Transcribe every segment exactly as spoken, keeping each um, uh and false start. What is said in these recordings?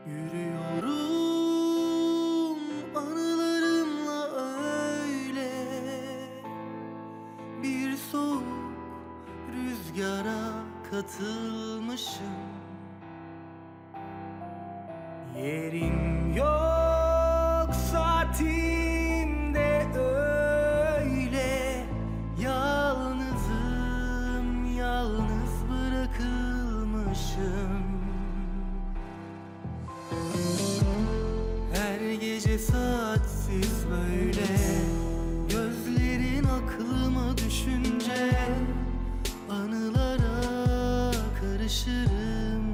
Yürüyorum anılarımla öyle, bir soğuk rüzgara katılmışım. Yerim yok saatimde öyle, yalnızım, yalnız bırakılmışım. Her gece saatsiz böyle, gözlerin aklıma düşünce anılara karışırım.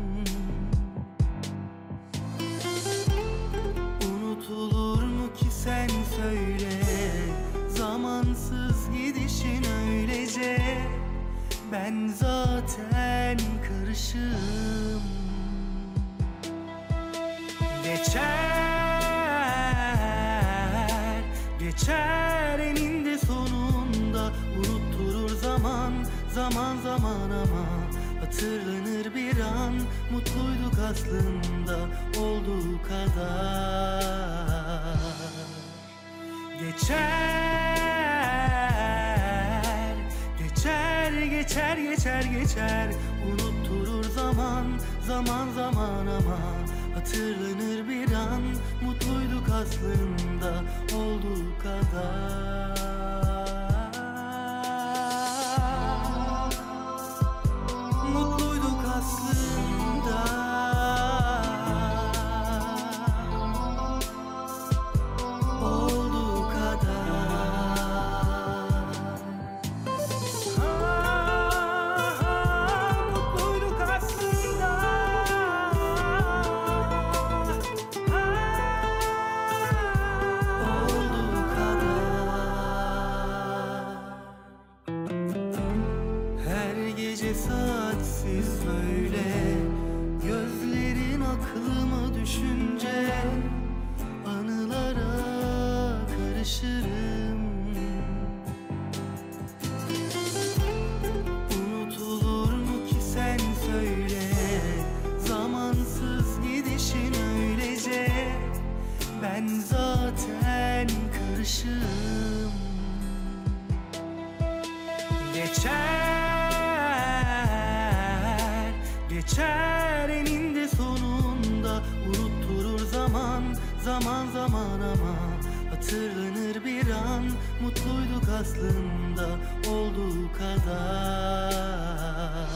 Unutulur mu ki sen söyle, zamansız gidişin öylece. Ben zaten karışım. Geçer, geçer eninde sonunda. Unutturur zaman, zaman zaman ama hatırlanır bir an. Mutluyduk aslında olduğu kadar. Geçer, geçer, geçer, geçer, geçer. Unutturur zaman, zaman zaman ama hatırlanır bir an. Mutluyduk aslında olduğu kadar. Mutluyduk aslında olduğu kadar. Ah, mutluyduk aslında. Her gece saatsiz böyle, gözlerin aklıma düşünce anılara karışırım. Unutulur mu ki sen söyle, zamansız gidişin öylece. Ben zaten karışım. Geçer, geçer eninde sonunda. Unutturur zaman, zaman zaman ama hatırlanır bir an. Mutluyduk aslında olduğu kadar.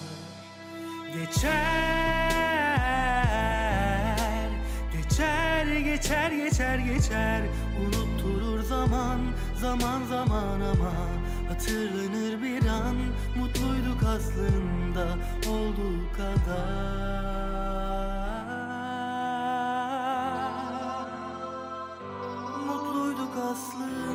Geçer, geçer, geçer, geçer, geçer. Unutturur zaman, zaman zaman ama hatırlanır bir an. Mutluyduk aslında olduğu kadar. Mutluyduk aslında.